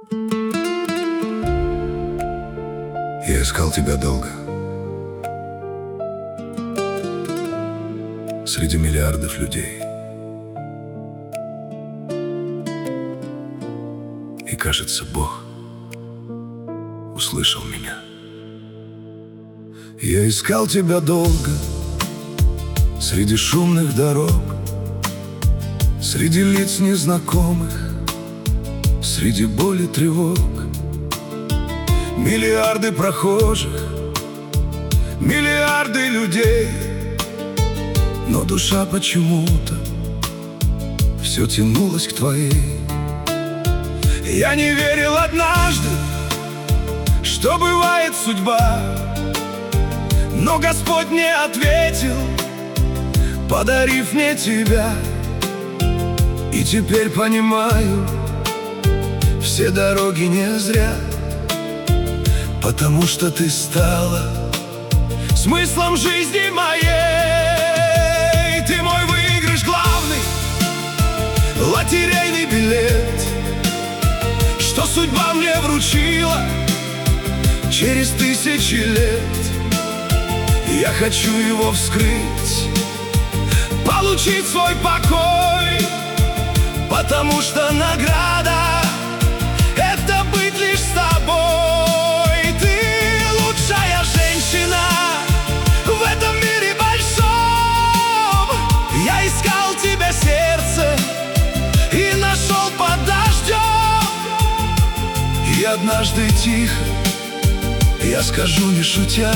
Я искал тебя долго, среди миллиардов людей. И кажется, Бог услышал меня. Я искал тебя долго, среди шумных дорог, среди лиц незнакомых, среди боли, тревог. Миллиарды прохожих, миллиарды людей, но душа почему-то все тянулась к твоей. Я не верил однажды, что бывает судьба, но Господь мне ответил, подарив мне тебя. И теперь понимаю, все дороги не зря, потому что ты стала смыслом жизни моей. Ты мой выигрыш главный, лотерейный билет, что судьба мне вручила через тысячи лет. Я хочу его вскрыть, получить свой покой, потому что награда — это быть лишь с тобой. Ты лучшая женщина в этом мире большом. Я искал тебя сердце и нашел под дождем. И однажды тихо я скажу, не шутя: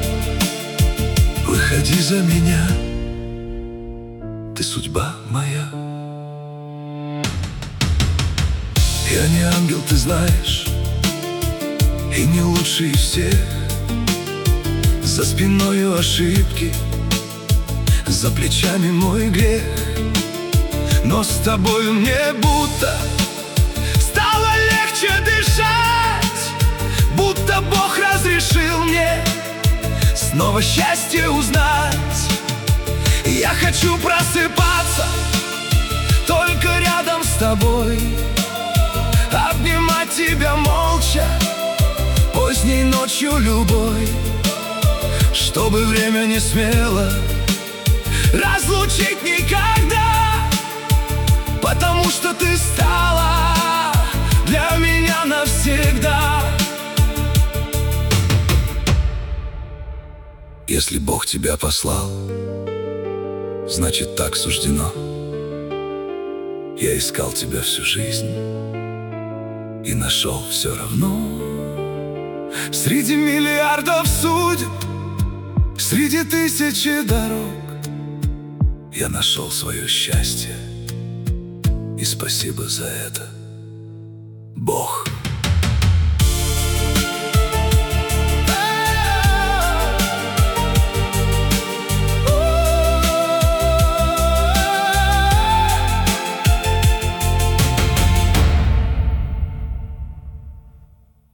выходи за меня, ты судьба моя. Я не ангел, ты знаешь, и не лучший из всех. За спиною ошибки, за плечами мой грех, но с тобою мне будто стало легче дышать, будто Бог разрешил мне снова счастье узнать. Я хочу просыпаться только рядом с тобой, обнимать тебя молча поздней ночью любой, чтобы время не смело разлучить никогда, потому что ты стала для меня навсегда. Если Бог тебя послал, значит, так суждено. Я искал тебя всю жизнь и нашел все равно. Среди миллиардов судеб, среди тысячи дорог, я нашел свое счастье, и спасибо за это.